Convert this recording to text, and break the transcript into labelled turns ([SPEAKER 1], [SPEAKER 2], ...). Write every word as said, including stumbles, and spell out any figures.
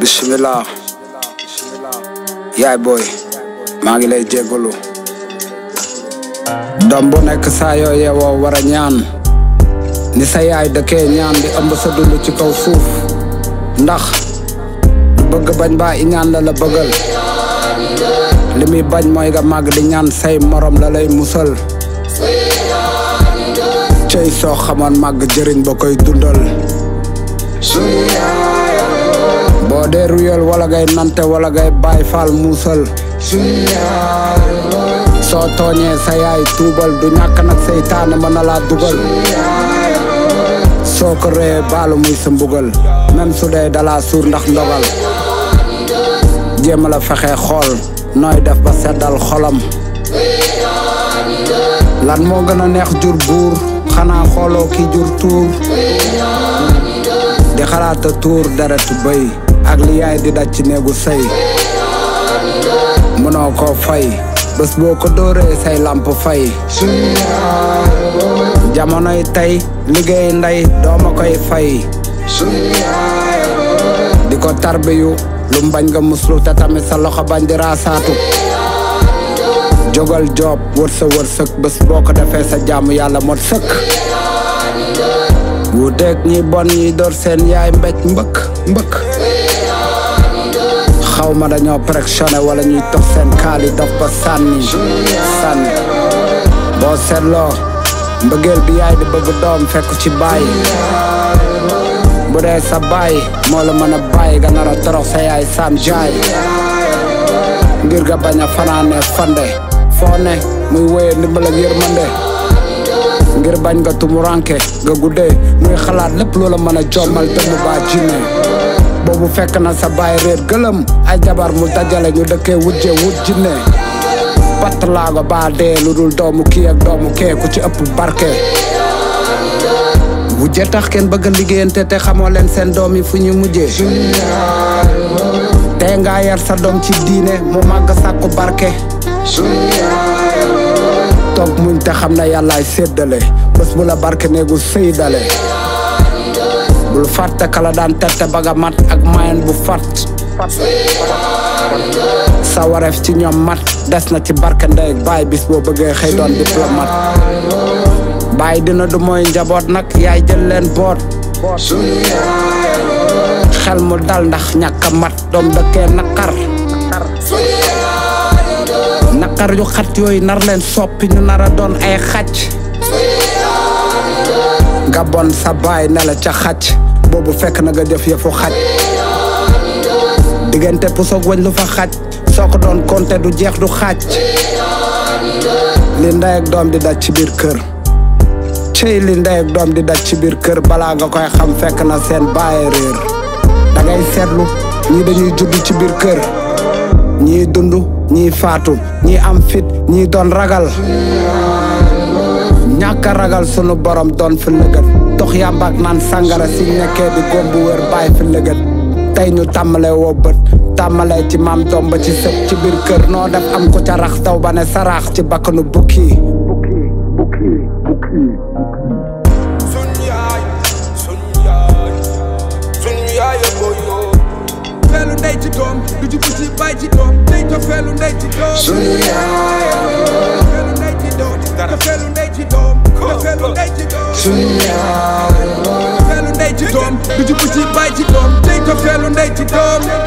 [SPEAKER 1] bismillah yaay boy maa ngi lay jégalu doom bu nekk saa yoo yeewoo war a ñaan ni sa yaay dëkkee ñaan di ëmb sa dund ci kaw suuf ndax du bëgg bañ baa i ñaan la la bëggal li muy bañ mooy nga màgg di ñaan say morom la lay musal cey soo xamoon màgg jëriñ ba koy dundal boo dee ruyal wala ngay nante wala ngay baay faal muusal soo tooñee sa yaay tuubal du ñàkk nag seytaane mën na laa dugal soo ko ree baalu muy sa mbugal même su dee dalaa suur ndax ndogal jéem a la fexe xool nooy def ba seddal xolam lan moo gën a neex jur buur xanaa xooloo ki jur tuur di xalaata tuur deretu bëy ak li yaay di daj ci néegu sëy mënoo koo fay bés boo ko dóoree say lamp fay jamonoy tey liggéey ndey dooma koy fay di ko tarbiyu lu mbañ nga muslu te tamit sa loxo bañ di raasaatu jógal joob wër sa wër sëk bés boo ko defee sa jàmm yàlla mot sëkk wu dégg ñi bon ñi door seen yaay mbéj mbëkk mbëkk xaw ma dañoo pressionné wala ñuy tox seen kaali dof ba sànni sànni boo seetloo mbëggeel bi yaay di bëgg doom fekk ci baay bu dee sa baay moo la mën a bàyyi nga nar a torox sa yaay sam jaay ngir nga bañ a fanaane fande foo ne muy woyee ndimbal ak yërmande ngir bañ nga tumuranke nga guddee muy xalaat lépp loola mën a jommal dëmm baa jinne boobu fekk na sa baay réer gëlëm ay jabar mu dajale ñu dëkkee wujje wut jinne batt laago baa dee lu dul doomu kii ak doomu kee ku ci ëpp barke wujje tax kenn bëgg a liggéeyante te xamoo leen seen doom yi fu ñu mujjee te nga yar sa doom ci diine mu màgg sàkku barke toog muñ te xam na yàllaay séddale bés bu la barke néegu sëy dale bul fàtte kala daan tette ba nga mat ak mayen bu fat sa wareef ci ñoom mat des na ci barke ndey ak baay bis boo bëggee xëy doon diplomate baay dina du mooy njaboot nag yaay jël leen boot xel mu dal ndax ñàkk a mat doom dëkkee naqar naqar yu xat yooyu nar leen soppi ñu nar a doon ay xaj nga bon sa baay ne la ca xaj boobu fekk na nga jëf yëfu xaj diggante pusoog wañ lu fa xaj soo ko doon compter du jeex du xaaj li ndey ak doom di daj ci biir kër cey li ndey ak doom di daj ci biir kër balaa nga koy xam fekk na seen baay réer da ngay seetlu ñii dañuy judd ci biir kër ñii dund ñii faatu ñii am fit ñii doon ragal ñàkk a ragal sunu borom doon fi lëgët tox yàmbaak naan sàngara si nekkee di góom bu wér bàyyi fi lëgët tey ñu tàmmalee woo bët tàmmalee ci maam doom ba ci sët ci biir kër noo def am ko ca rax taw ba ne saraax ci bakkanu bukki bukki bukki bukki
[SPEAKER 2] sun yaay sun yaay sun yaay boyo feelu ndey ci doom du jubu ci bay ci doom tey to feelu ndey ci doom
[SPEAKER 1] sun yaay
[SPEAKER 2] feelu ndey ci doom to feelu ndey ci doom to feelu ndey ci doom
[SPEAKER 1] sun yaay
[SPEAKER 2] feelu ndey ci doom du jubu ci bay ci doom tey to feelu ndey ci doom